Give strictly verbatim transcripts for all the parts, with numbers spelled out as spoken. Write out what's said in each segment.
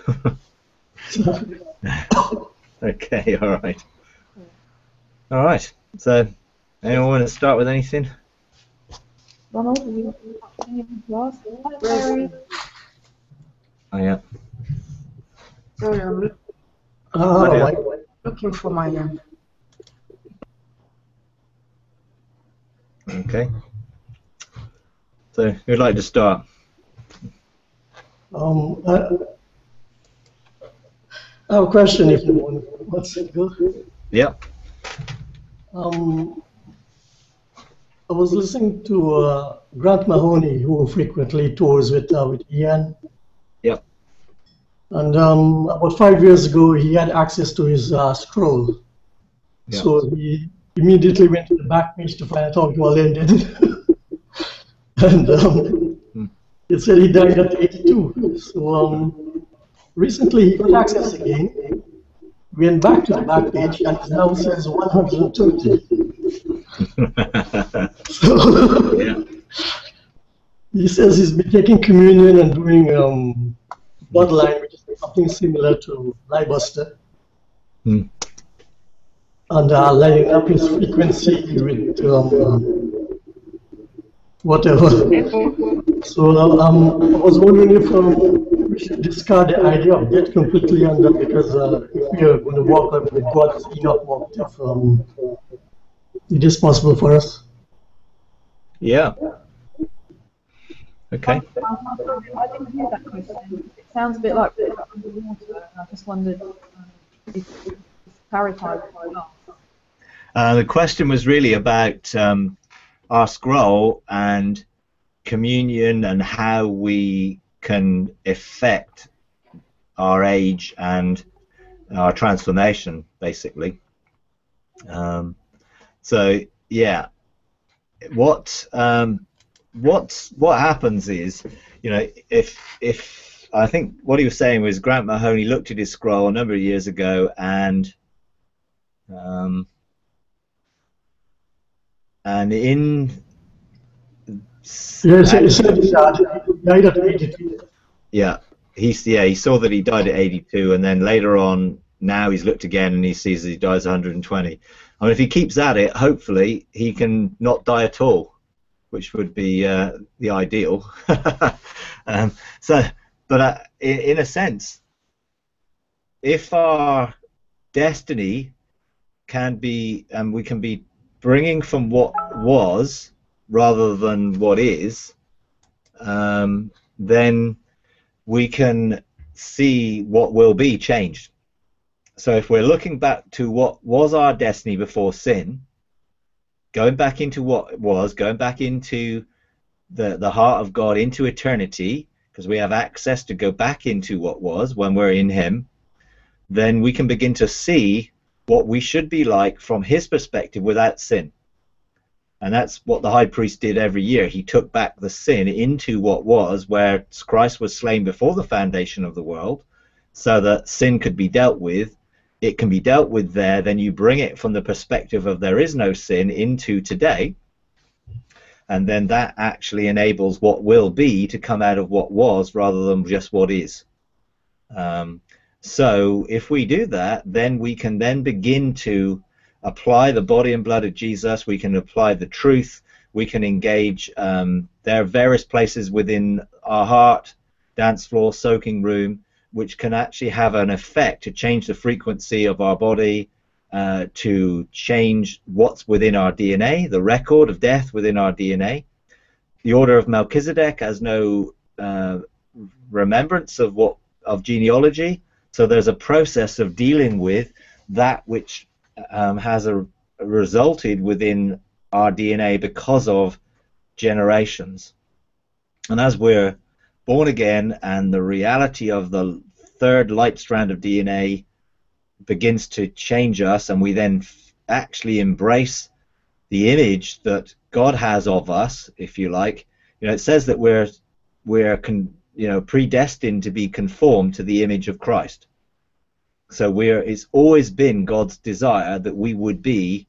Okay, all right. All right. So, anyone want to start with anything? Ronald, have you got anything to ask? Hi, Mary. Oh, yeah. Sorry, I'm look, Oh, yeah. right. looking for my um, Okay. So, who'd like to start? Um, I, I have a question if you want. What's it go? Yep. Um, I was listening to uh, Grant Mahoney, who frequently tours with uh, with Ian. Yep. And um, about five years ago, he had access to his uh, scroll. Yep. So he immediately went to the back page to find out how it all ended. And um, Hmm. it said he died at eighty-two. So um, recently he got access again, went back to the back page, and it now says one hundred thirty. So Yeah. he says he's been taking communion and doing um, bloodline, which is something similar to Libuster, Hmm. and uh, lining up his frequency with um, whatever. So um, I was wondering if um, we should discard the idea of death completely, and that because uh, if we are going to walk up with God as Enoch walked, if um, it is possible for us. Yeah. Okay. I didn't hear that question. It sounds a bit like underwater, and I just wondered um, if it's clarified. Uh, the question was really about um, our scroll and communion and how we can affect our age and our transformation, basically. Um, so yeah, what um, what what happens is, you know, if if I think what he was saying was Grant Mahoney looked at his scroll a number of years ago and um, and in Yes, he said he died at eighty-two. yeah, he's yeah he saw that he died at eighty-two, and then later on, now he's looked again and he sees that he dies at one hundred twenty. I mean, if he keeps at it, hopefully he can not die at all, which would be uh, the ideal. um, so, but uh, in, in a sense, if our destiny can be, and we can be bringing from what was rather than what is, um, then we can see what will be changed. So if we're looking back to what was our destiny before sin, going back into what was, going back into the, the heart of God, into eternity, because we have access to go back into what was when we're in Him, then we can begin to see what we should be like from His perspective without sin. And that's what the high priest did every year. He took back the sin into what was, where Christ was slain before the foundation of the world, so that sin could be dealt with. It can be dealt with there, then you bring it from the perspective of there is no sin into today, and then that actually enables what will be to come out of what was rather than just what is. Um, so if we do that, then we can then begin to apply the body and blood of Jesus. We can apply the truth. We can engage. Um, there are various places within our heart, dance floor, soaking room, which can actually have an effect to change the frequency of our body, uh, to change what's within our D N A, the record of death within our D N A. The order of Melchizedek has no uh, remembrance of what of genealogy, so there's a process of dealing with that which um, has a, a resulted within our D N A because of generations. And as we're born again and the reality of the third light strand of D N A begins to change us, and we then f actually embrace the image that God has of us, if you like, you know, it says that we're we're con, you know predestined to be conformed to the image of Christ. So we're it's always been God's desire that we would be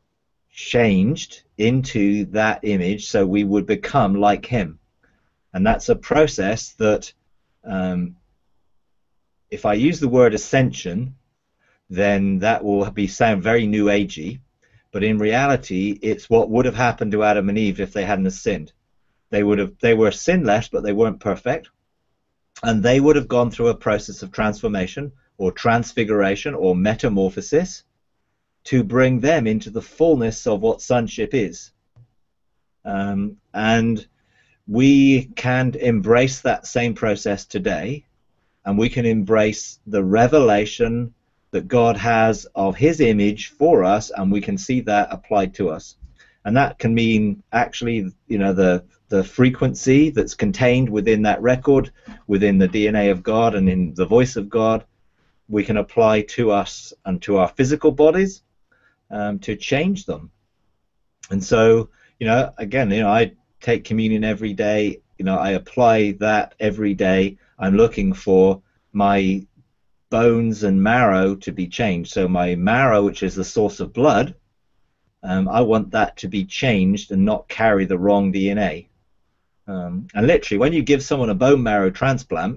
changed into that image, so we would become like Him. And that's a process that um, if I use the word ascension, then that will be sound very new agey, but in reality, it's what would have happened to Adam and Eve if they hadn't sinned. They would have, they were sinless, but they weren't perfect, and they would have gone through a process of transformation or transfiguration or metamorphosis to bring them into the fullness of what sonship is. Um, and we can embrace that same process today, and we can embrace the revelation that God has of his image for us, and we can see that applied to us. And that can mean actually, you know, the the frequency that's contained within that record, within the D N A of God and in the voice of God, we can apply to us and to our physical bodies um, to change them. And so, you know, again, you know, I take communion every day. You know, I apply that every day. I'm looking for my bones and marrow to be changed. So my marrow, which is the source of blood, um, I want that to be changed and not carry the wrong D N A. Um, and literally, when you give someone a bone marrow transplant,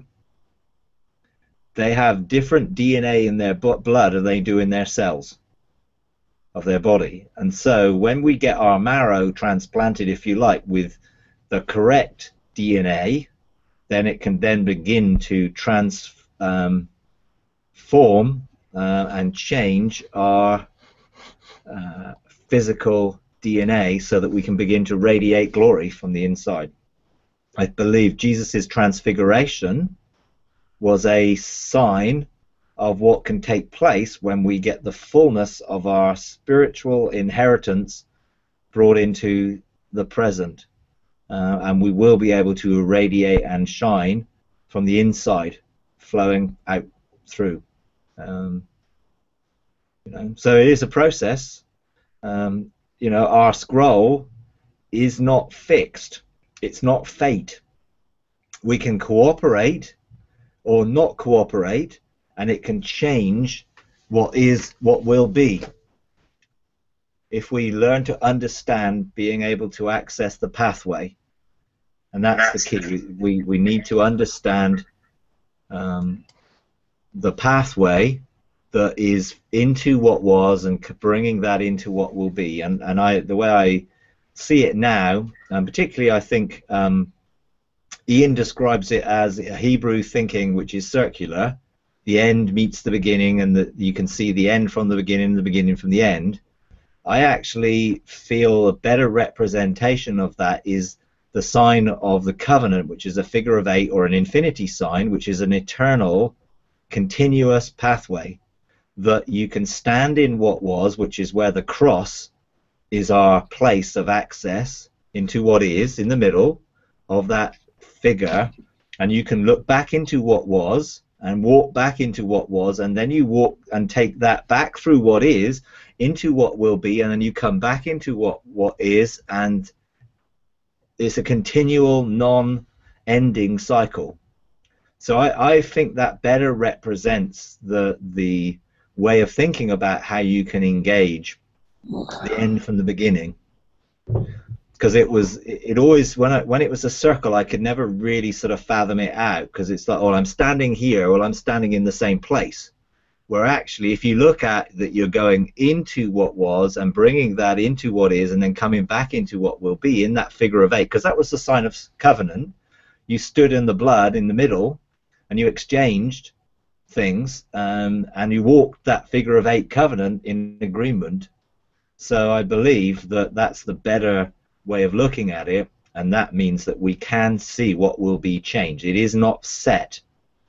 they have different D N A in their blood than they do in their cells of their body. And so when we get our marrow transplanted, if you like, with the correct D N A, then it can then begin to transform um, uh, and change our uh, physical D N A so that we can begin to radiate glory from the inside. I believe Jesus' transfiguration was a sign of what can take place when we get the fullness of our spiritual inheritance brought into the present. Uh, and we will be able to radiate and shine from the inside, flowing out through. Um, you know, so it is a process. Um, you know, our scroll is not fixed. It's not fate. We can cooperate or not cooperate, and it can change what is, what will be. If we learn to understand being able to access the pathway, and that's the key. We, we need to understand um, the pathway that is into what was and bringing that into what will be. And, and I, the way I see it now, and particularly I think um, Ian describes it as a Hebrew thinking which is circular. The end meets the beginning, and the, you can see the end from the beginning, the beginning from the end. I actually feel a better representation of that is the sign of the covenant, which is a figure of eight, or an infinity sign, which is an eternal, continuous pathway that you can stand in what was, which is where the cross is our place of access into what is in the middle of that figure, and you can look back into what was and walk back into what was, and then you walk and take that back through what is into what will be, and then you come back into what what is, and it's a continual non-ending cycle. So I, I think that better represents the the way of thinking about how you can engage the end from the beginning, because it was it, it always when I, when it was a circle, I could never really sort of fathom it out, because it's like, oh, I'm standing here, well, I'm standing in the same place, where actually if you look at that, you're going into what was and bringing that into what is, and then coming back into what will be in that figure of eight, because that was the sign of covenant. You stood in the blood in the middle and you exchanged things, um, and you walked that figure of eight covenant in agreement. So I believe that that's the better way of looking at it, and that means that we can see what will be changed. It is not set.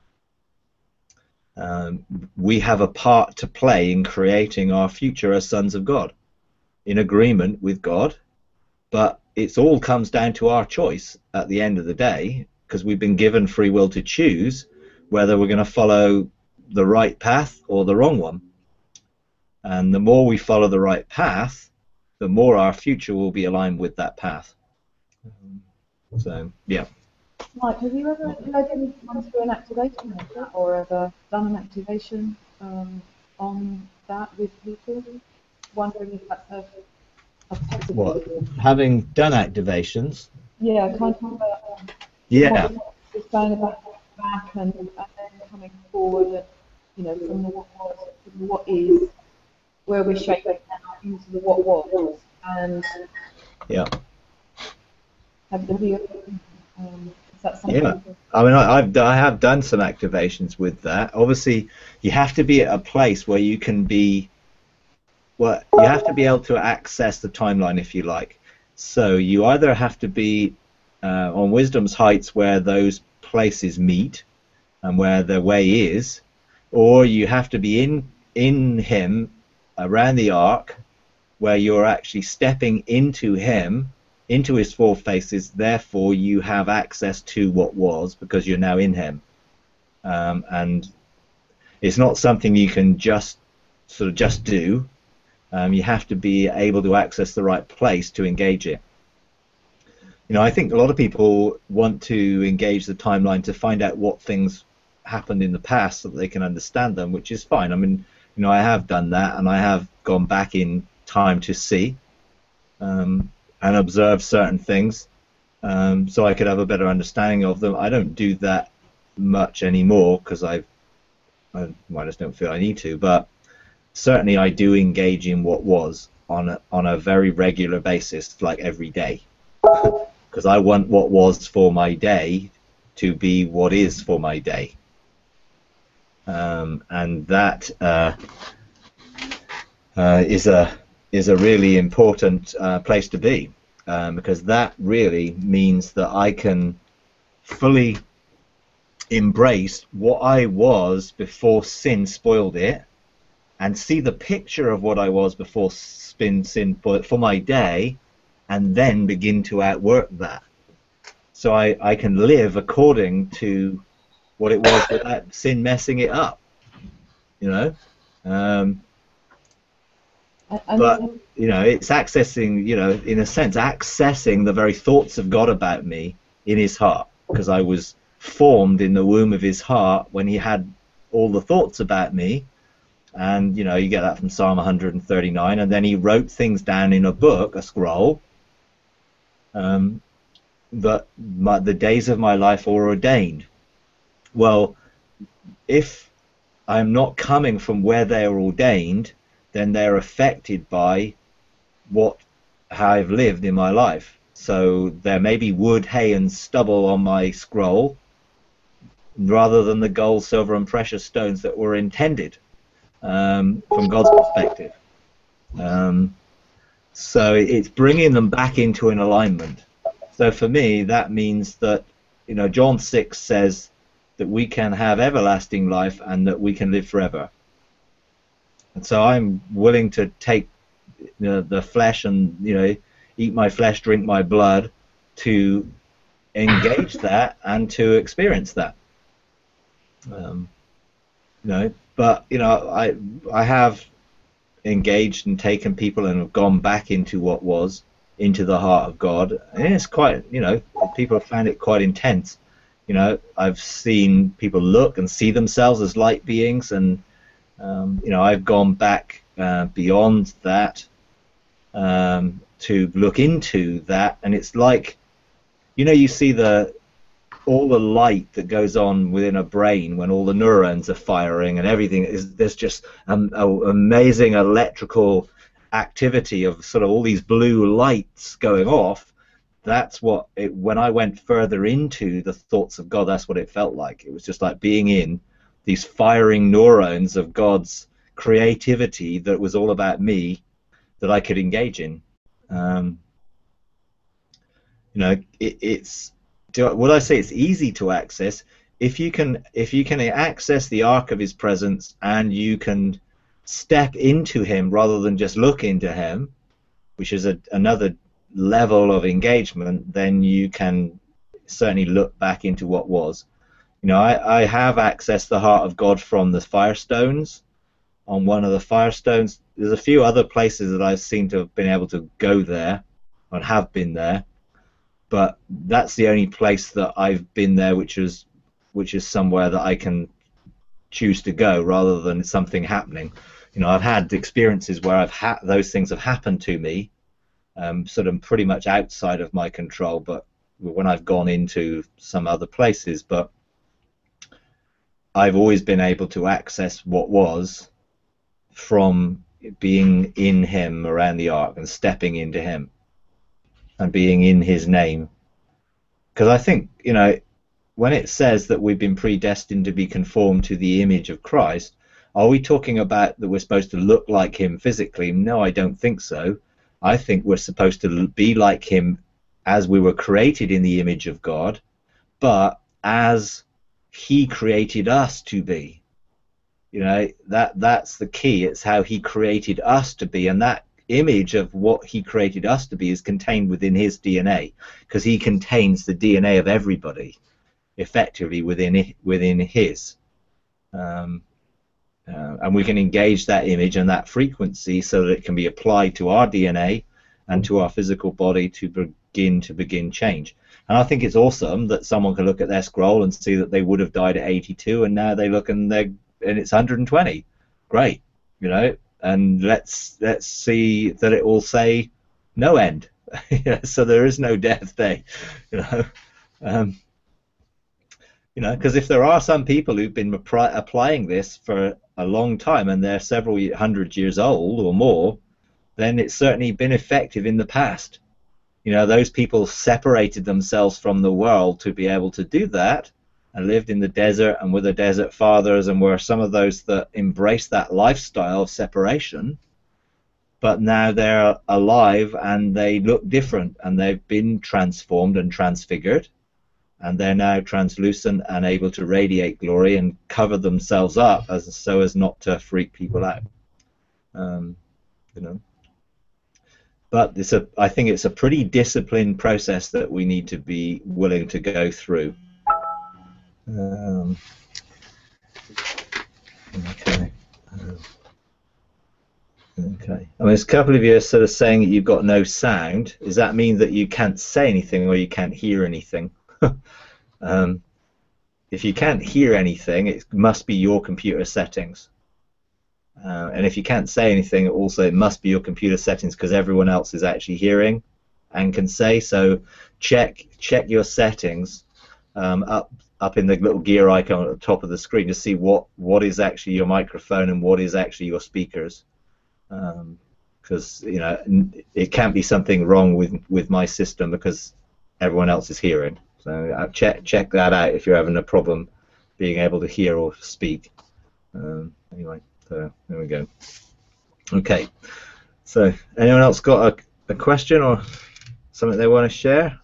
Um, we have a part to play in creating our future as sons of God, in agreement with God, but it all comes down to our choice at the end of the day, because we've been given free will to choose whether we're going to follow the right path or the wrong one. And the more we follow the right path, the more our future will be aligned with that path. So, yeah. Mike, have you ever led anyone through an activation like that, or ever done an activation um, on that with people? Wondering if that's a, a possibility. What? Having done activations? Yeah, kind of. Uh, Yeah. What you're saying about back and, and then coming forward, and, you know, from the what was, from the what is, where we're shaping now into the what was. And yeah. have, have you, um, is that something? Yeah, I mean, I, I've I have done some activations with that. Obviously, you have to be at a place where you can be, well, you have to be able to access the timeline, if you like. So you either have to be uh, on Wisdom's heights where those places meet and where the way is, or you have to be in in him around the ark where you're actually stepping into him, into his four faces, therefore you have access to what was because you're now in him. Um, and it's not something you can just sort of just do. Um, you have to be able to access the right place to engage it. You know, I think a lot of people want to engage the timeline to find out what things happened in the past so that they can understand them, which is fine. I mean, you know, I have done that, and I have gone back in time to see um, and observe certain things um, so I could have a better understanding of them. I don't do that much anymore because I, I, well, I just don't feel I need to, but certainly I do engage in what was on a, on a very regular basis, like every day, because I want what was for my day to be what is for my day. Um, and that uh, uh, is a is a really important uh, place to be, um, because that really means that I can fully embrace what I was before sin spoiled it, and see the picture of what I was before sin sin for my day, and then begin to outwork that. So I, I can live according to what it was without sin messing it up, you know. Um, but you know, it's accessing, you know, in a sense, accessing the very thoughts of God about me in His heart, because I was formed in the womb of His heart when He had all the thoughts about me. And you know, you get that from Psalm one hundred thirty-nine, and then He wrote things down in a book, a scroll. Um, that my, the days of my life are ordained. Well, if I'm not coming from where they are ordained, then they're affected by what how I've lived in my life. So there may be wood, hay, and stubble on my scroll, rather than the gold, silver, and precious stones that were intended um, from God's perspective. Um, so it's bringing them back into an alignment. So for me, that means that, you know, John six says that we can have everlasting life and that we can live forever. And so I'm willing to take, you know, the flesh and, you know, eat my flesh, drink my blood, to engage that and to experience that. Um, you know, but you know, I I have engaged and taken people and have gone back into what was, into the heart of God, and it's quite, you know, people have found it quite intense. You know, I've seen people look and see themselves as light beings, and um, you know, I've gone back uh, beyond that um, to look into that, and it's like, you know, you see the all the light that goes on within a brain when all the neurons are firing and everything is, there's just um, an amazing electrical activity of sort of all these blue lights going off. That's what it, when I went further into the thoughts of God, that's what it felt like. It was just like being in these firing neurons of God's creativity that was all about me, that I could engage in. Um, you know, it, it's do, would I say it's easy to access? If you can, if you can access the ark of His presence and you can step into Him rather than just look into Him, which is a, another level of engagement, then you can certainly look back into what was. You know, I, I have accessed the heart of God from the Firestones. On one of the Firestones, there's a few other places that I've seen to have been able to go there and have been there, but that's the only place that I've been there which is which is somewhere that I can choose to go rather than something happening. You know, I've had experiences where I've had those things have happened to me, um, sort of pretty much outside of my control, but when I've gone into some other places. But I've always been able to access what was from being in him around the ark and stepping into him and being in his name. Because I think, you know, when it says that we've been predestined to be conformed to the image of Christ, are we talking about that we're supposed to look like him physically? No, I don't think so. I think we're supposed to be like him as we were created in the image of God, but as he created us to be. You know, that that's the key. It's how he created us to be, and that image of what he created us to be is contained within his D N A, because he contains the D N A of everybody effectively within within his. Um, uh, and we can engage that image and that frequency so that it can be applied to our D N A and to our physical body to begin to begin change. And I think it's awesome that someone can look at their scroll and see that they would have died at eighty-two, and now they look and they and it's one hundred twenty. Great, you know. And let's let's see that it will say no end. So there is no death day, you know. Um, you know, because if there are some people who've been applying this for a long time and they're several hundred years old or more, then it's certainly been effective in the past. You know, those people separated themselves from the world to be able to do that, and lived in the desert and with the desert fathers, and were some of those that embraced that lifestyle of separation, but now they're alive and they look different, and they've been transformed and transfigured, and they're now translucent and able to radiate glory and cover themselves up as so as not to freak people out. Um, you know. But it's a, I think it's a pretty disciplined process that we need to be willing to go through. Um, okay. Um, okay. I mean, there's a couple of you are sort of saying that you've got no sound. Does that mean that you can't say anything or you can't hear anything? um, if you can't hear anything, it must be your computer settings. Uh, and if you can't say anything, also it must be your computer settings, because everyone else is actually hearing and can say. So check check your settings um, up up in the little gear icon at the top of the screen to see what what is actually your microphone and what is actually your speakers, because um, you know it can't be something wrong with with my system because everyone else is hearing. So uh, check check that out if you're having a problem being able to hear or speak. Um, anyway. So there we go. Okay. So anyone else got a, a question or something they want to share?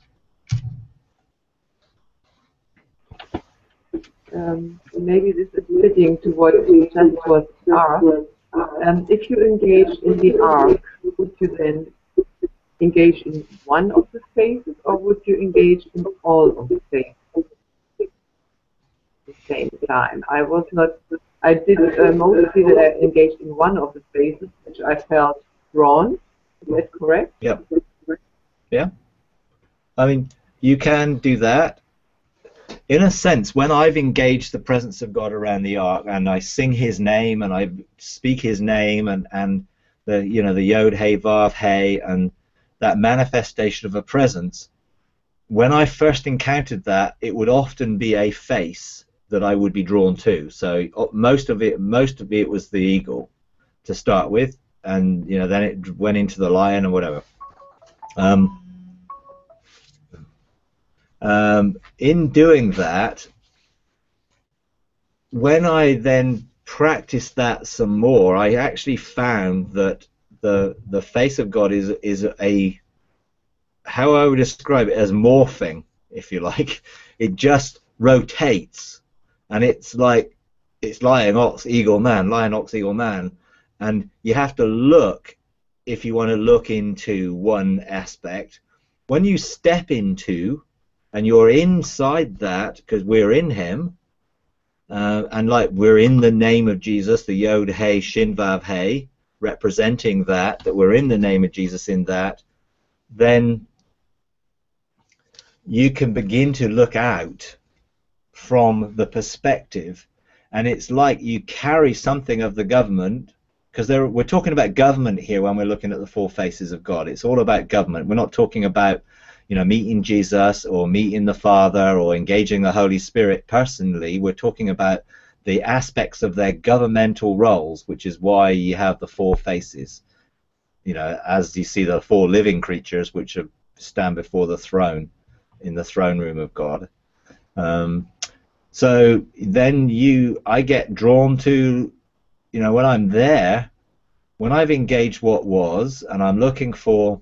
Um, maybe this is fitting to what you just was asked. Um, if you engage in the arc, would you then engage in one of the phases, or would you engage in all of the phases at the same time? I was not. I did uh, mostly that I engaged in one of the phases, which I felt drawn. Is that correct? Yeah. Yeah. I mean, you can do that. In a sense, when I've engaged the presence of God around the ark, and I sing His name, and I speak His name, and and the you know the Yod Hey Vav Hey, and that manifestation of a presence. When I first encountered that, it would often be a face that I would be drawn to. So most of it, most of it was the eagle to start with, and you know then it went into the lion or whatever. Um, um, in doing that, when I then practiced that some more, I actually found that the the face of God is is a, how I would describe it, as morphing, if you like. It just rotates. And it's like, it's lion, ox, eagle, man, lion, ox, eagle, man. And you have to look, if you want to look into one aspect. When you step into, and you're inside that, because we're in Him, uh, and like we're in the name of Jesus, the Yod Hey Shin Vav Hey, representing that, that we're in the name of Jesus in that, then you can begin to look out from the perspective, and it's like you carry something of the government, because we're talking about government here when we're looking at the four faces of God. It's all about government. We're not talking about, you know, meeting Jesus or meeting the Father or engaging the Holy Spirit personally. We're talking about the aspects of their governmental roles, which is why you have the four faces. You know, as you see the four living creatures which are, stand before the throne in the throne room of God. Um, so then you, I get drawn to, you know, when I'm there, when I've engaged what was, and I'm looking for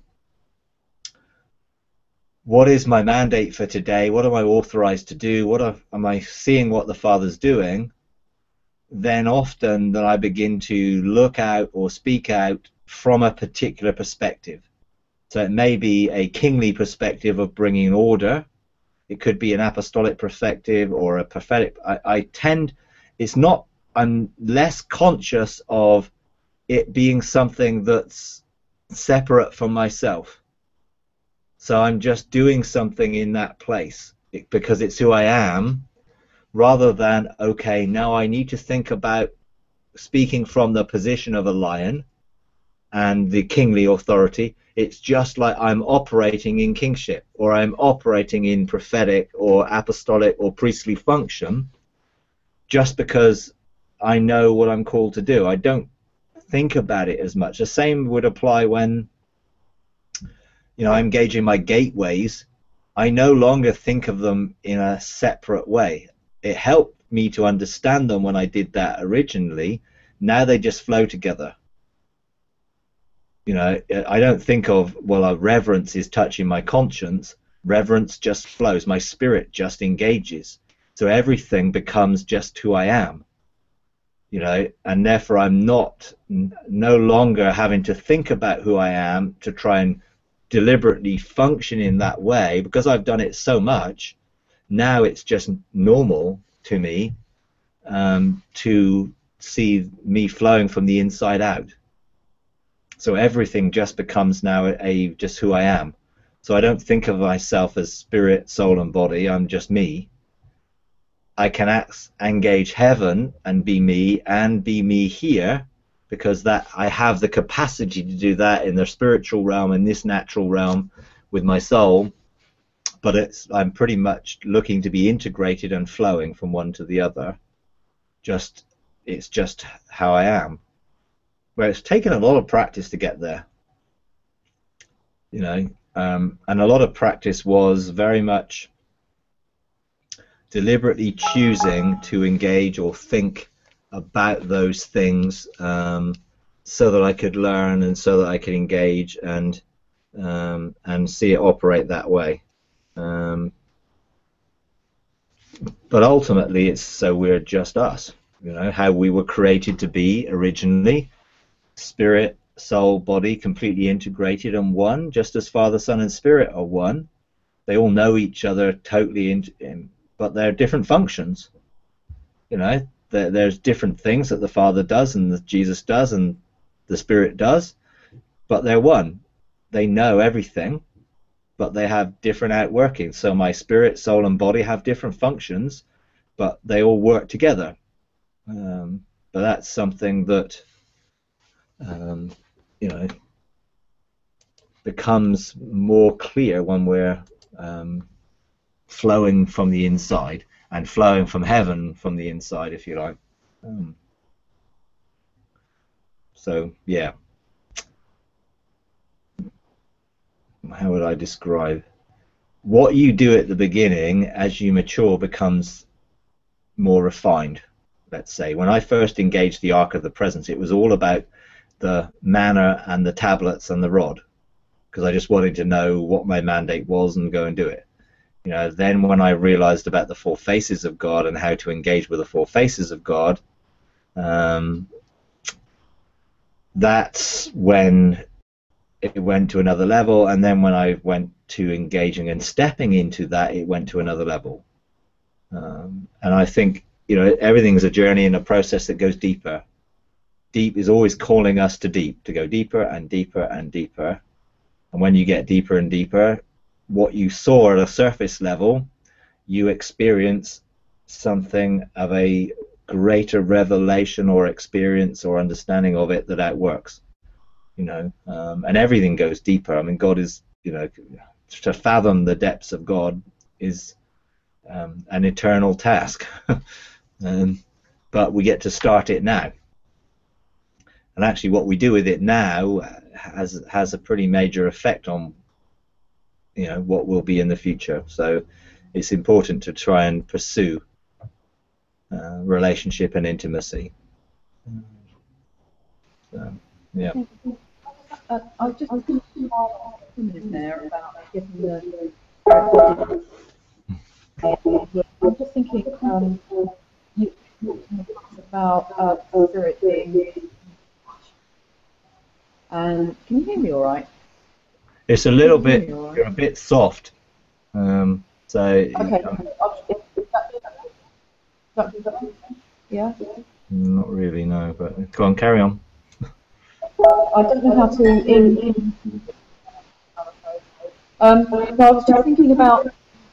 what is my mandate for today, what am I authorized to do, what are, am I seeing what the Father's doing, then often that I begin to look out or speak out from a particular perspective. So it may be a kingly perspective of bringing order. It could be an apostolic perspective or a prophetic. I, I tend, it's not, I'm less conscious of it being something that's separate from myself. So I'm just doing something in that place because it's who I am, rather than, okay, now I need to think about speaking from the position of a lion and the kingly authority. It's just like I'm operating in kingship, or I'm operating in prophetic or apostolic or priestly function, just because I know what I'm called to do. I don't think about it as much. The same would apply when, you know, I'm engaging my gateways. I no longer think of them in a separate way. It helped me to understand them when I did that originally. Now they just flow together. You know, I don't think of, well, a reverence is touching my conscience. Reverence just flows. My spirit just engages. So everything becomes just who I am. You know, and therefore I'm not, no longer having to think about who I am to try and deliberately function in that way, because I've done it so much. Now it's just normal to me um, to see me flowing from the inside out. So everything just becomes now a, a just who I am. So I don't think of myself as spirit, soul, and body. I'm just me. I can act, engage heaven and be me, and be me here, because that I have the capacity to do that in the spiritual realm, in this natural realm, with my soul. But it's I'm pretty much looking to be integrated and flowing from one to the other. Just it's just how I am. Where it's taken a lot of practice to get there. You know, um, and a lot of practice was very much deliberately choosing to engage or think about those things um, so that I could learn and so that I could engage and um, and see it operate that way. Um, but ultimately, it's so we're just us. You know, how we were created to be originally. Spirit, soul, body, completely integrated and one, just as Father, Son, and Spirit are one. They all know each other totally, in, in, but they're different functions. You know, there, there's different things that the Father does and that Jesus does and the Spirit does, but they're one. They know everything, but they have different outworkings. So my spirit, soul, and body have different functions, but they all work together. Um, but that's something that Um, you know, becomes more clear when we're um, flowing from the inside and flowing from heaven from the inside, if you like. Um, so, yeah. How would I describe? What you do at the beginning, as you mature, becomes more refined, let's say. When I first engaged the Ark of the Presence, it was all about the manna and the tablets and the rod, because I just wanted to know what my mandate was and go and do it. You know, then when I realized about the four faces of God and how to engage with the four faces of God, um, that's when it went to another level. And then when I went to engaging and stepping into that, it went to another level. Um, and I think, you know, everything's a journey and a process that goes deeper. Deep is always calling us to deep, to go deeper and deeper and deeper. And when you get deeper and deeper, what you saw at a surface level, you experience something of a greater revelation or experience or understanding of it that outworks. You know, um, and everything goes deeper. I mean, God is, you know, to fathom the depths of God is um, an eternal task. um, but we get to start it now. And actually what we do with it now has has a pretty major effect on, you know, what will be in the future. So it's important to try and pursue uh, relationship and intimacy. So, yeah. Uh, I was just thinking in there about getting the. I'm just thinking. Um, you talked about uh, spirit being. And can you hear me all right? It's a little Can you hear bit. me all right? You're a bit soft. Um, so. Okay. Um, That, that, that, yeah. not really, no. But go on, carry on. I don't know how to. In, in, um, but I was just thinking about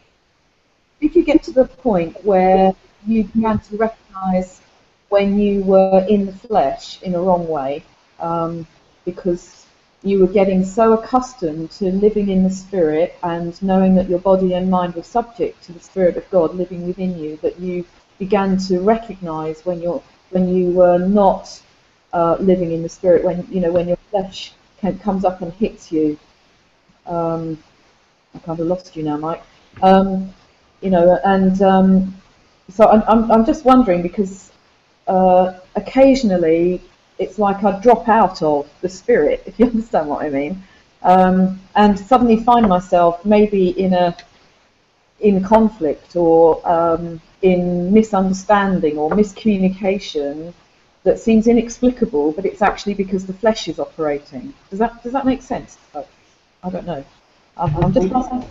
if you get to the point where you began to recognise when you were in the flesh in a wrong way, um, because you were getting so accustomed to living in the spirit and knowing that your body and mind were subject to the Spirit of God living within you, that you began to recognise when you're when you were not uh, living in the spirit, when you know when your flesh can, comes up and hits you. Um, I kind of lost you now, Mike. Um, you know, and um, so I'm, I'm I'm just wondering because uh, occasionally it's like I drop out of the spirit, if you understand what I mean, um, and suddenly find myself maybe in a in conflict or um, in misunderstanding or miscommunication that seems inexplicable, but it's actually because the flesh is operating. Does that does that make sense? I, I don't know. I'm, I'm just asking.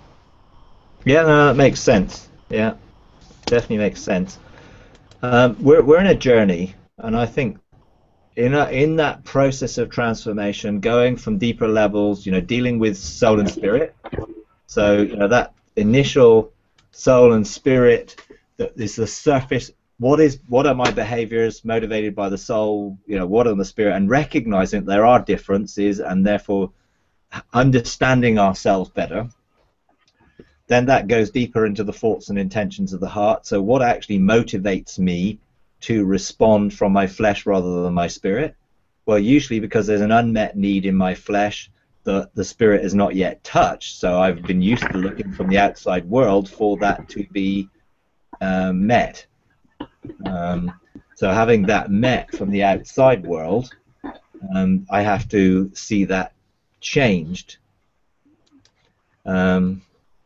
Yeah, no, that makes sense. Yeah, definitely makes sense. Um, we're we're in a journey, and I think in a, in that process of transformation, going from deeper levels, you know, dealing with soul and spirit. So you know that initial soul and spirit that is the surface. What is what are my behaviors motivated by the soul? You know, what are the spirit, and recognizing that there are differences, and therefore understanding ourselves better. Then that goes deeper into the thoughts and intentions of the heart. So what actually motivates me to respond from my flesh rather than my spirit? Well, usually because there's an unmet need in my flesh that the spirit is not yet touched. So I've been used to looking from the outside world for that to be um, met. Um, so having that met from the outside world, um, I have to see that changed. Um,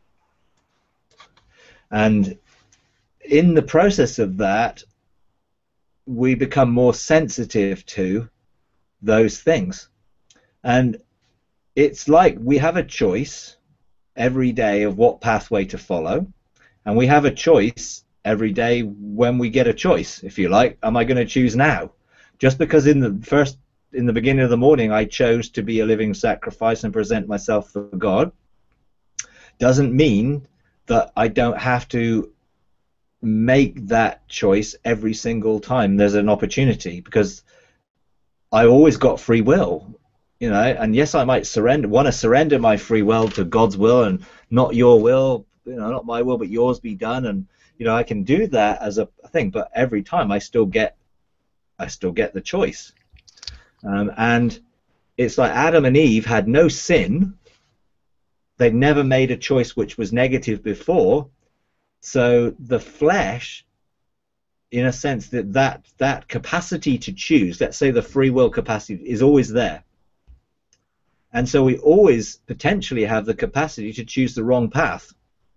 And in the process of that, we become more sensitive to those things. And it's like we have a choice every day of what pathway to follow. And we have a choice every day when we get a choice, if you like. Am I going to choose now? Just because in the first, in the beginning of the morning, I chose to be a living sacrifice and present myself for God, doesn't mean that I don't have to make that choice every single time there's an opportunity, because I've always got free will, you know, and yes, I might surrender, want to surrender my free will to God's will and not your will, you know, not my will, but yours be done. And, you know, I can do that as a thing, but every time I still get, I still get the choice. Um, and it's like Adam and Eve had no sin. They'd never made a choice which was negative before, so the flesh, in a sense, that that, that capacity to choose, let's say the free will capacity, is always there. And so we always potentially have the capacity to choose the wrong path.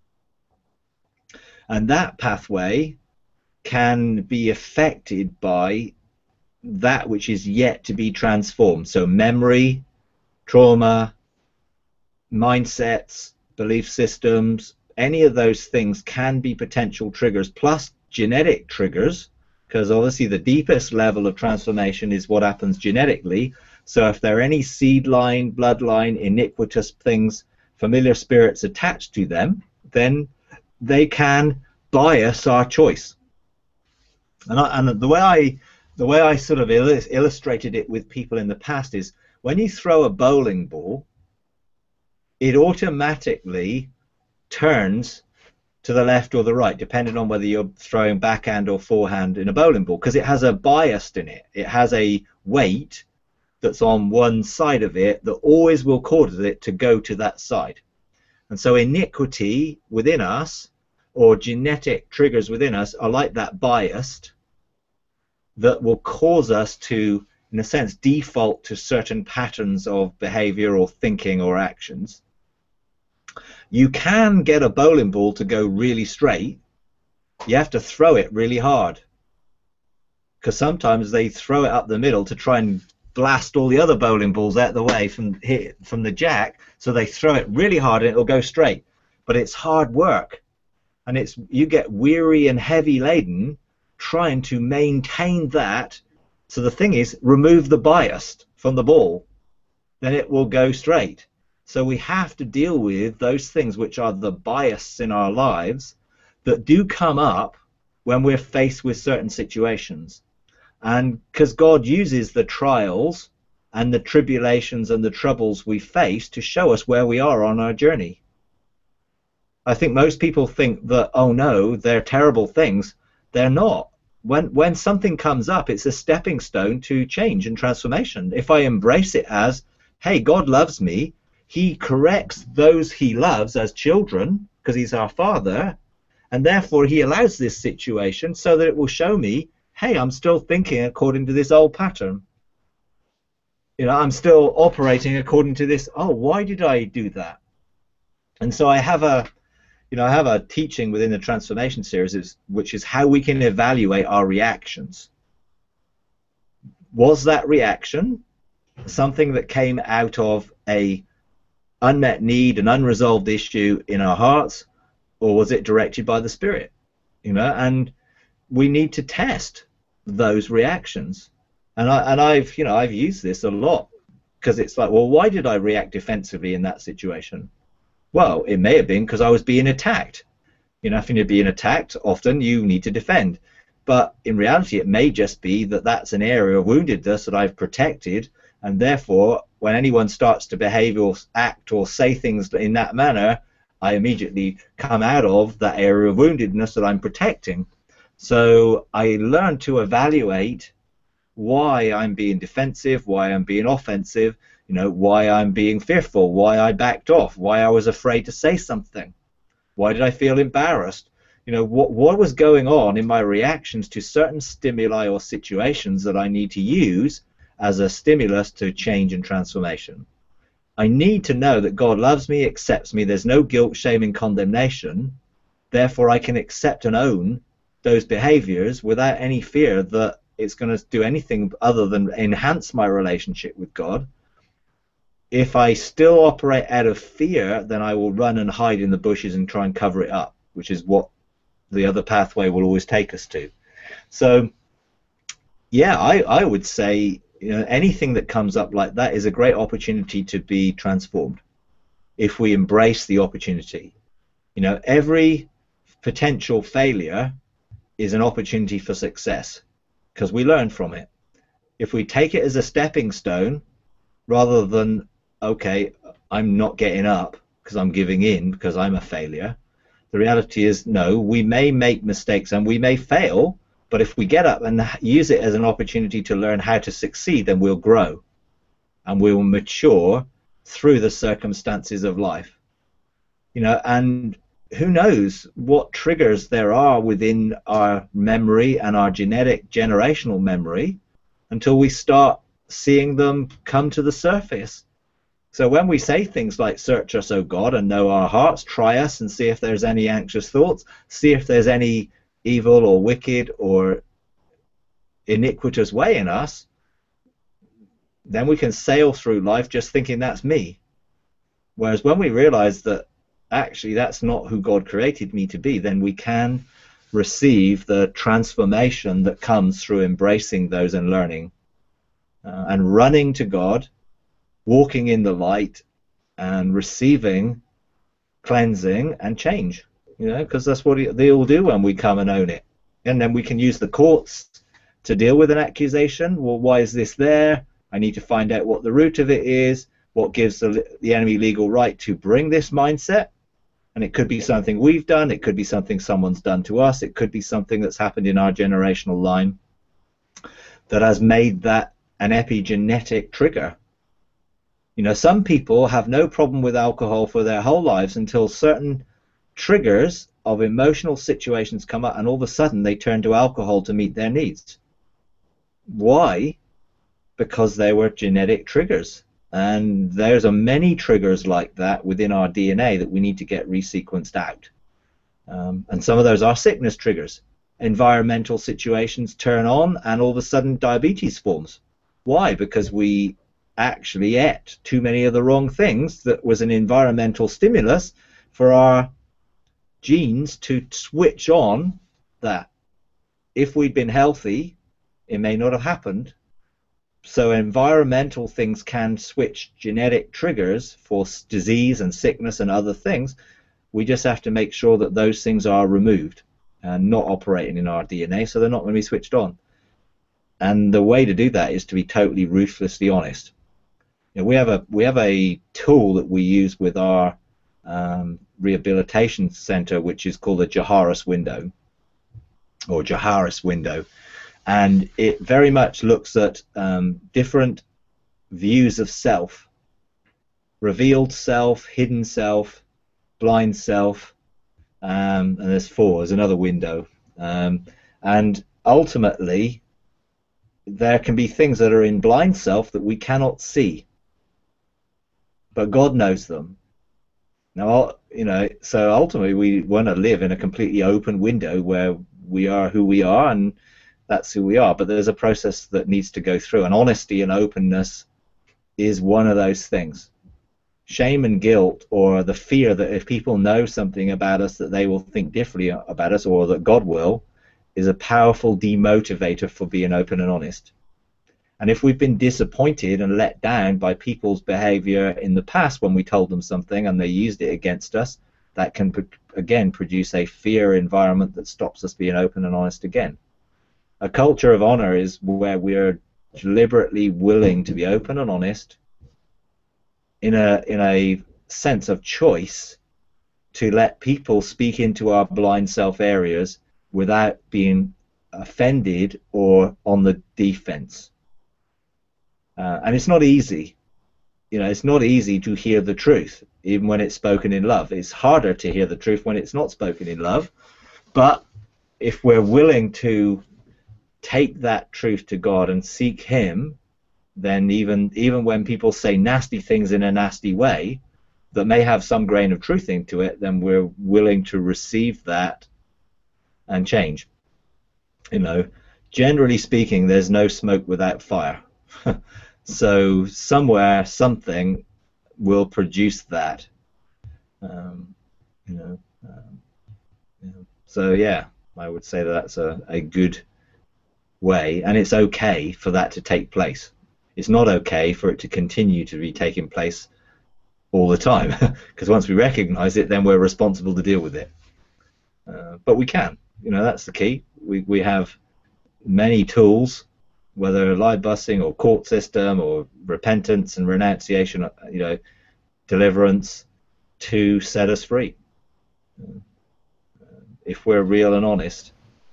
And that pathway can be affected by that which is yet to be transformed. So memory, trauma, mindsets, belief systems, any of those things can be potential triggers, plus genetic triggers, because obviously the deepest level of transformation is what happens genetically. So if there are any seed line, bloodline, iniquitous things, familiar spirits attached to them, then they can bias our choice. And, I, and the way I the way I sort of il illustrated it with people in the past is when you throw a bowling ball, it automatically turns to the left or the right, depending on whether you're throwing backhand or forehand in a bowling ball, because it has a bias in it. It has a weight that's on one side of it that always will cause it to go to that side. And so iniquity within us, or genetic triggers within us, are like that biased that will cause us to, in a sense, default to certain patterns of behavior or thinking or actions. You can get a bowling ball to go really straight. You have to throw it really hard, because sometimes they throw it up the middle to try and blast all the other bowling balls out of the way from hit from the jack. So they throw it really hard and it'll go straight, but it's hard work, and it's you get weary and heavy laden trying to maintain that. So the thing is, remove the bias from the ball, then it will go straight. So we have to deal with those things which are the bias in our lives that do come up when we're faced with certain situations. And because God uses the trials and the tribulations and the troubles we face to show us where we are on our journey. I think most people think that, oh no, they're terrible things. They're not. When, when something comes up, it's a stepping stone to change and transformation. If I embrace it as, hey, God loves me, he corrects those he loves as children, because he's our father, and therefore he allows this situation so that it will show me, hey, I'm still thinking according to this old pattern. You know, I'm still operating according to this, oh, why did I do that? And so I have a, you know, I have a teaching within the Transformation series, which is how we can evaluate our reactions. Was that reaction something that came out of a unmet need, an unresolved issue in our hearts, or was it directed by the Spirit? You know, and we need to test those reactions. And I and I've you know I've used this a lot, because it's like, well, why did I react defensively in that situation? Well, it may have been because I was being attacked. You know, if you're being attacked, often you need to defend. But in reality, it may just be that that's an area of woundedness that I've protected, and therefore, when anyone starts to behave or act or say things in that manner, I immediately come out of that area of woundedness that I'm protecting. So I learn to evaluate why I'm being defensive, why I'm being offensive, you know, why I'm being fearful, why I backed off, why I was afraid to say something, why did I feel embarrassed, you know, what what was going on in my reactions to certain stimuli or situations that I need to use as a stimulus to change and transformation. I need to know that God loves me, accepts me, there's no guilt, shame, and condemnation, therefore I can accept and own those behaviors without any fear that it's going to do anything other than enhance my relationship with God. If I still operate out of fear, then I will run and hide in the bushes and try and cover it up, which is what the other pathway will always take us to. So, yeah, I, I would say, you know, anything that comes up like that is a great opportunity to be transformed if we embrace the opportunity. You know, every potential failure is an opportunity for success, because we learn from it. If we take it as a stepping stone, rather than, okay, I'm not getting up because I'm giving in because I'm a failure, the reality is, no, we may make mistakes and we may fail, but if we get up and use it as an opportunity to learn how to succeed, then we'll grow and we will mature through the circumstances of life. You know, and who knows what triggers there are within our memory and our genetic generational memory until we start seeing them come to the surface. So when we say things like, search us, O God, and know our hearts, try us and see if there's any anxious thoughts, see if there's any evil or wicked or iniquitous way in us, then we can sail through life just thinking that's me. Whereas when we realize that actually that's not who God created me to be, then we can receive the transformation that comes through embracing those and learning uh, and running to God, walking in the light and receiving cleansing and change. You know, because that's what they all do when we come and own it. And then we can use the courts to deal with an accusation. Well, why is this there? I need to find out what the root of it is, what gives the, the enemy legal right to bring this mindset. And it could be something we've done, it could be something someone's done to us, it could be something that's happened in our generational line that has made that an epigenetic trigger. You know, some people have no problem with alcohol for their whole lives until certain triggers of emotional situations come up, and all of a sudden they turn to alcohol to meet their needs. Why? Because they were genetic triggers. And there's a many triggers like that within our D N A that we need to get resequenced out. Um, and some of those are sickness triggers. Environmental situations turn on, and all of a sudden diabetes forms. Why? Because we actually ate too many of the wrong things that was an environmental stimulus for our genes to switch on that. If we'd been healthy, it may not have happened. So environmental things can switch genetic triggers for disease and sickness and other things. We just have to make sure that those things are removed and not operating in our D N A, so they're not going to be switched on. And the way to do that is to be totally ruthlessly honest. You know, we have a we have a tool that we use with our um, rehabilitation center, which is called a Jaharis window, or Jaharis window. And it very much looks at um, different views of self: revealed self, hidden self, blind self, um, and there's four. There's another window. Um, and ultimately, there can be things that are in blind self that we cannot see, but God knows them. Now, you know, so ultimately we want to live in a completely open window where we are who we are, and that's who we are. But there's a process that needs to go through, and honesty and openness is one of those things. Shame and guilt, or the fear that if people know something about us that they will think differently about us, or that God will, is a powerful demotivator for being open and honest. And if we've been disappointed and let down by people's behavior in the past when we told them something and they used it against us, that can again produce a fear environment that stops us being open and honest again. A culture of honor is where we're deliberately willing to be open and honest in a in a sense of choice to let people speak into our blind self areas without being offended or on the defense. Uh, and it's not easy. You know, it's not easy to hear the truth, even when it's spoken in love. It's harder to hear the truth when it's not spoken in love. But if we're willing to take that truth to God and seek Him, then even even when people say nasty things in a nasty way that may have some grain of truth into it, then we're willing to receive that and change. You know, generally speaking, there's no smoke without fire. So somewhere something will produce that. Um, you know, um, you know. So yeah, I would say that that's a, a good way, and it's okay for that to take place. It's not okay for it to continue to be taking place all the time, because once we recognize it, then we're responsible to deal with it. Uh, but we can, you know, that's the key. We, we have many tools, whether live busing or court system or repentance and renunciation, you know, deliverance, to set us free. Uh, if we're real and honest.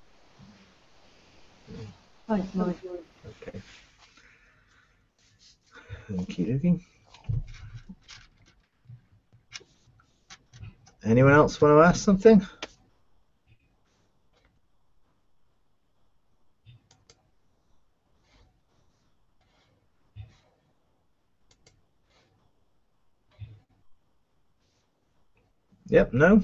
Thanks, Mike. Okay. Okie dokie. Anyone else want to ask something? Yep, no?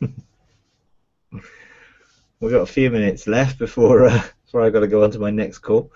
We've got a few minutes left before, uh, before I've got to go on to my next call.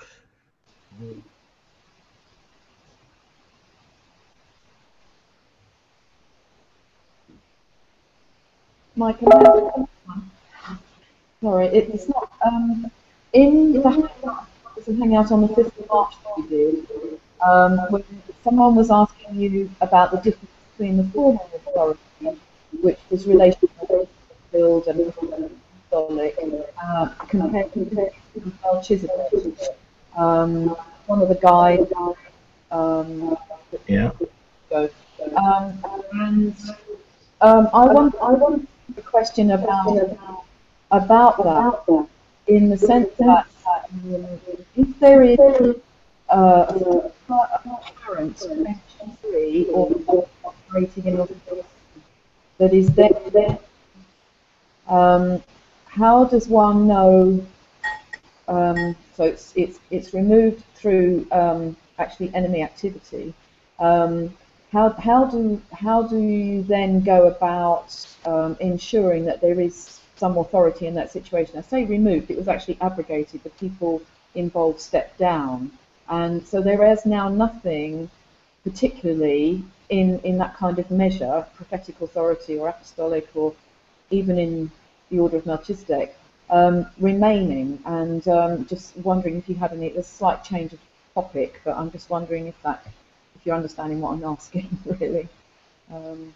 Mike, can I ask one? Sorry, it's not. Um, in the hangout, the hangout on the fifth of March that we did, um, when someone was asking you about the difference between the formal authority, which was related to build and apostolic, uh, compared to Melchizedek. Um, one of the guys. Um, Yeah. Um, and Um, I want I want a question about about that in the sense that um, if there is uh, a current beneficiary or operating in authority that is there, um, how does one know? Um, so it's it's it's removed through um, actually enemy activity. Um, how how do how do you then go about um, ensuring that there is some authority in that situation? I say removed; it was actually abrogated. The people involved stepped down, and so there is now nothing, particularly in in that kind of measure, prophetic authority or apostolic or even in the order of Melchizedek. Um, remaining, and um, just wondering if you had any. There's a slight change of topic, but I'm just wondering if that, if you're understanding what I'm asking, really. Um,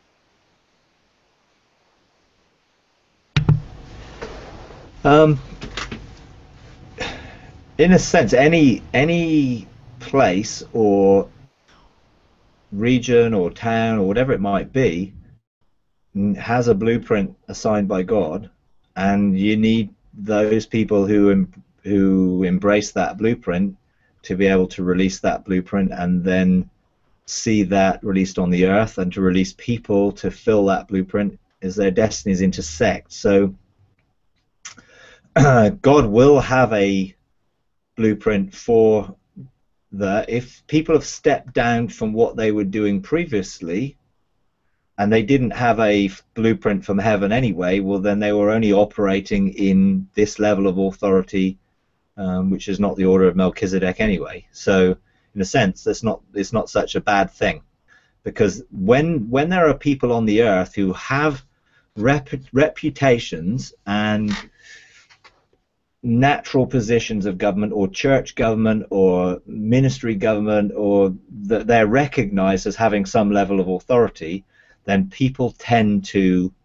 Um, in a sense, any any place or region or town or whatever it might be has a blueprint assigned by God, and you need those people who em who embrace that blueprint to be able to release that blueprint and then see that released on the earth, and to release people to fill that blueprint as their destinies intersect. So uh, God will have a blueprint for the, if people have stepped down from what they were doing previously and they didn't have a blueprint from heaven anyway, well then they were only operating in this level of authority, um, which is not the order of Melchizedek anyway. So in a sense, it's not it's not such a bad thing, because when when there are people on the earth who have rep reputations and natural positions of government or church government or ministry government, or that they're recognized as having some level of authority, then people tend to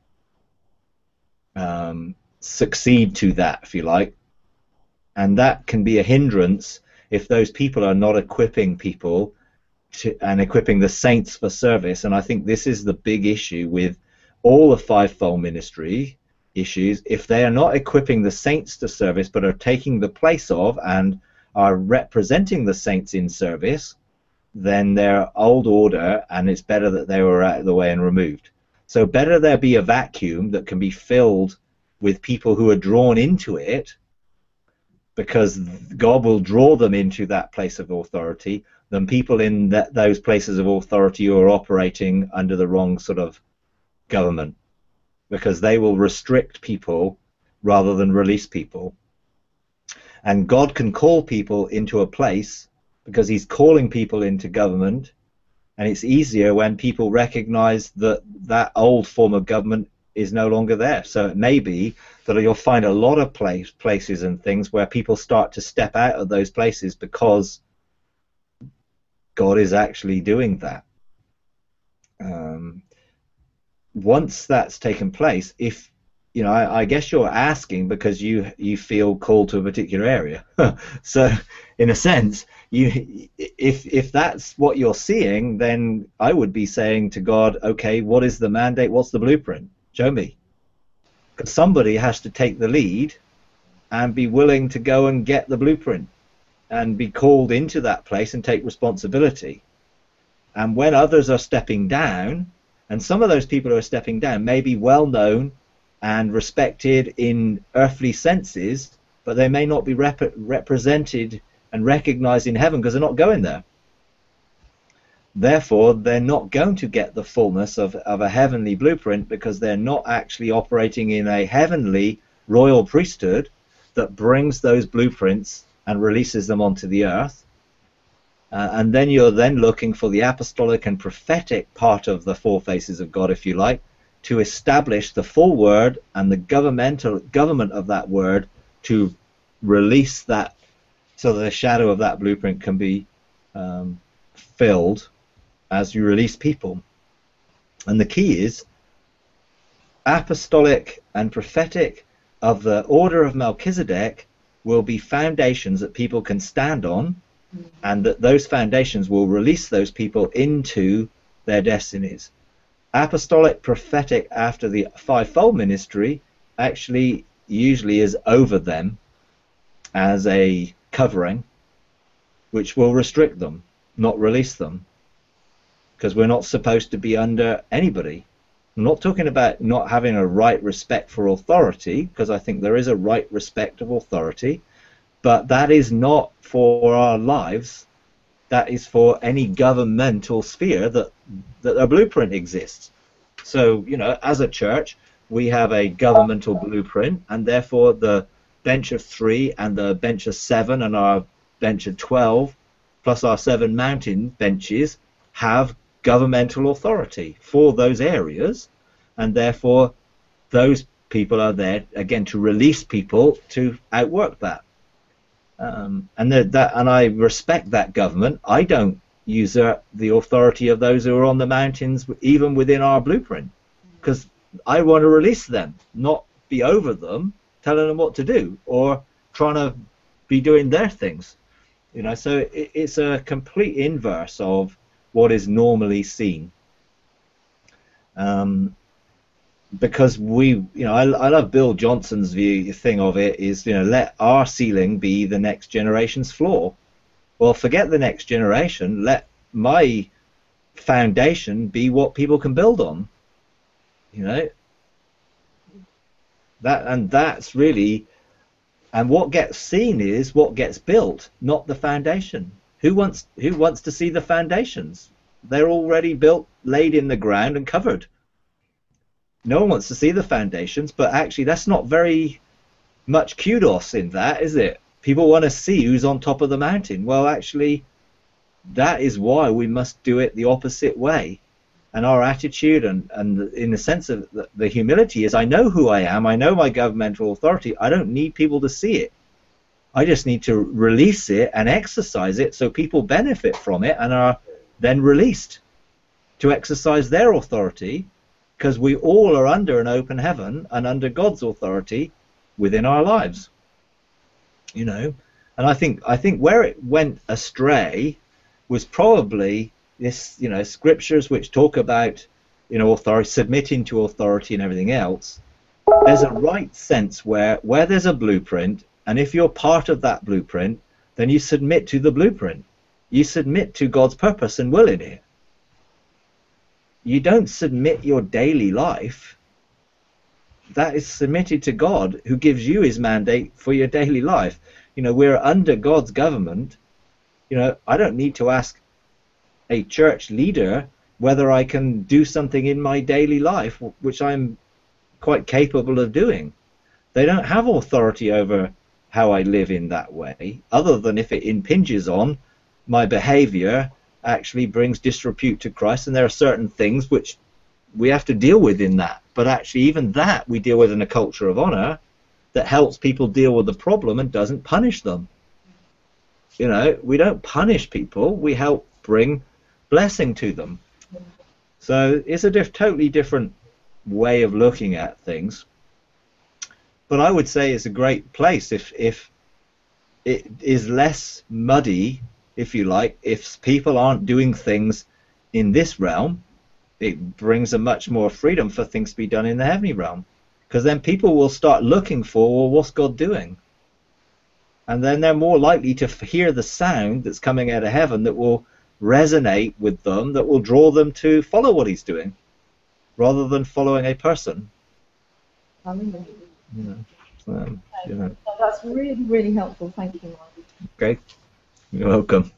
um, succeed to that, if you like, and that can be a hindrance if those people are not equipping people to, and equipping the saints for service. And I think this is the big issue with all the fivefold ministry issues. If they are not equipping the saints to service but are taking the place of and are representing the saints in service, then they're old order, and it's better that they were out of the way and removed. So better there be a vacuum that can be filled with people who are drawn into it, because God will draw them into that place of authority, than people in that, those places of authority who are operating under the wrong sort of government, because they will restrict people rather than release people. And God can call people into a place because he's calling people into government, and it's easier when people recognize that that old form of government is no longer there. So it may be that you'll find a lot of place, places and things where people start to step out of those places because God is actually doing that. Um, once that's taken place, if you know, I, I guess you're asking because you you feel called to a particular area. So, in a sense, you if if that's what you're seeing, then I would be saying to God, okay, what is the mandate? What's the blueprint? Show me. Because somebody has to take the lead and be willing to go and get the blueprint and be called into that place and take responsibility. And when others are stepping down, and some of those people who are stepping down may be well known and respected in earthly senses, but they may not be rep represented and recognized in heaven because they're not going there. Therefore, they're not going to get the fullness of, of a heavenly blueprint, because they're not actually operating in a heavenly royal priesthood that brings those blueprints and releases them onto the earth. Uh, and then you're then looking for the apostolic and prophetic part of the four faces of God, if you like, to establish the full word and the governmental government of that word, to release that so that the shadow of that blueprint can be um, filled as you release people. And the key is apostolic and prophetic of the order of Melchizedek will be foundations that people can stand on, and that those foundations will release those people into their destinies. apostolic prophetic after the fivefold ministry actually usually is over them as a covering, which will restrict them, not release them, because we're not supposed to be under anybody. I'm not talking about not having a right respect for authority, because I think there is a right respect of authority, but that is not for our lives. That is for any governmental sphere that that a blueprint exists. So, you know, as a church, we have a governmental blueprint, and therefore the bench of three and the bench of seven and our bench of twelve, plus our seven mountain benches, have governmental authority for those areas, and therefore those people are there, again, to release people to outwork that. Um, and the, that, and I respect that government. I don't usurp the authority of those who are on the mountains, even within our blueprint, because I want to release them, not be over them, telling them what to do or trying to be doing their things. You know, so it, it's a complete inverse of what is normally seen. Um, because we, you know, I, I love Bill Johnson's view thing of it is, you know, let our ceiling be the next generation's floor. Well, forget the next generation. Let my foundation be what people can build on. You know, that and that's really, and what gets seen is what gets built, not the foundation. Who wants who wants to see the foundations? They're already built, laid in the ground, and covered. No one wants to see the foundations, but actually that's not very much kudos in that, is it? People want to see who's on top of the mountain. Well, actually, that is why we must do it the opposite way. And our attitude, and, and in the sense of the, the humility, is I know who I am, I know my governmental authority, I don't need people to see it. I just need to release it and exercise it so people benefit from it and are then released to exercise their authority, because we all are under an open heaven and under God's authority within our lives. You know, and I think I think where it went astray was probably this, you know, scriptures which talk about, you know, authority, submitting to authority and everything else. There's a right sense where where there's a blueprint, and if you're part of that blueprint, then you submit to the blueprint. You submit to God's purpose and will in it. You don't submit your daily life. That is submitted to God, who gives you his mandate for your daily life. You know, we're under God's government. You know, I don't need to ask a church leader whether I can do something in my daily life, which I'm quite capable of doing. They don't have authority over how I live in that way, other than if it impinges on my behavior, actually brings disrepute to Christ, and there are certain things which we have to deal with in that. But actually, even that we deal with in a culture of honor that helps people deal with the problem and doesn't punish them. You know, we don't punish people, we help bring blessing to them. So it's a diff totally different way of looking at things. But I would say it's a great place if if it is less muddy, if you like, if people aren't doing things in this realm. It brings a much more freedom for things to be done in the heavenly realm, because then people will start looking for, well, what's God doing? And then they're more likely to hear the sound that's coming out of heaven that will resonate with them, that will draw them to follow what he's doing, rather than following a person. You know, um, you know. That's really, really helpful. Thank you, Mark. Okay, you're welcome.